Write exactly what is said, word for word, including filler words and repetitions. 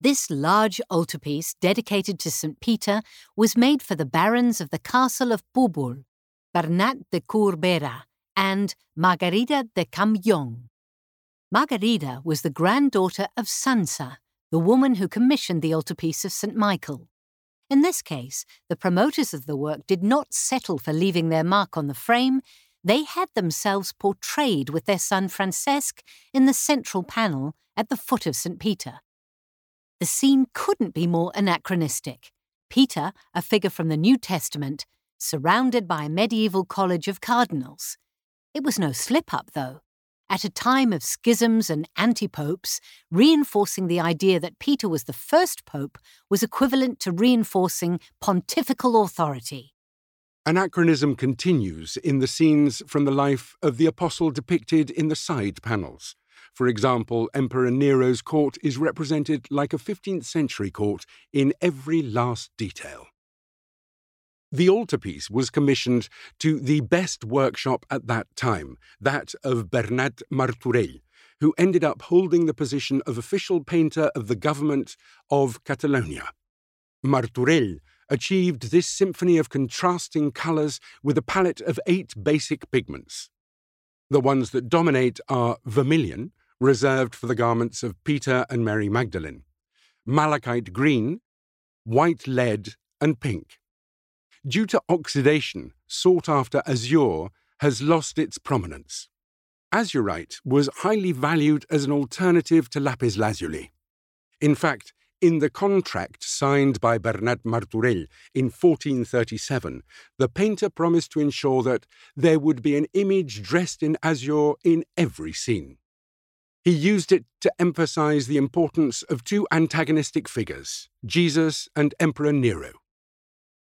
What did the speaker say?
This large altarpiece dedicated to Saint Peter was made for the barons of the castle of Púbol, Bernat de Corbera and Margarida de Campllong. Margarida was the granddaughter of Sansa, the woman who commissioned the altarpiece of Saint Michael. In this case, the promoters of the work did not settle for leaving their mark on the frame. They had themselves portrayed with their son Francesc in the central panel at the foot of Saint Peter. The scene couldn't be more anachronistic. Peter, a figure from the New Testament, surrounded by a medieval college of cardinals. It was no slip-up, though. At a time of schisms and anti-popes, reinforcing the idea that Peter was the first pope was equivalent to reinforcing pontifical authority. Anachronism continues in the scenes from the life of the apostle depicted in the side panels. For example, Emperor Nero's court is represented like a fifteenth century court in every last detail. The altarpiece was commissioned to the best workshop at that time, that of Bernat Martorell, who ended up holding the position of official painter of the government of Catalonia. Martorell achieved this symphony of contrasting colours with a palette of eight basic pigments. The ones that dominate are vermilion, reserved for the garments of Peter and Mary Magdalene, malachite green, white lead, and pink. Due to oxidation, sought-after azure has lost its prominence. Azurite was highly valued as an alternative to lapis lazuli. In fact, in the contract signed by Bernat Martorell in fourteen thirty-seven, the painter promised to ensure that there would be an image dressed in azure in every scene. He used it to emphasize the importance of two antagonistic figures, Jesus and Emperor Nero.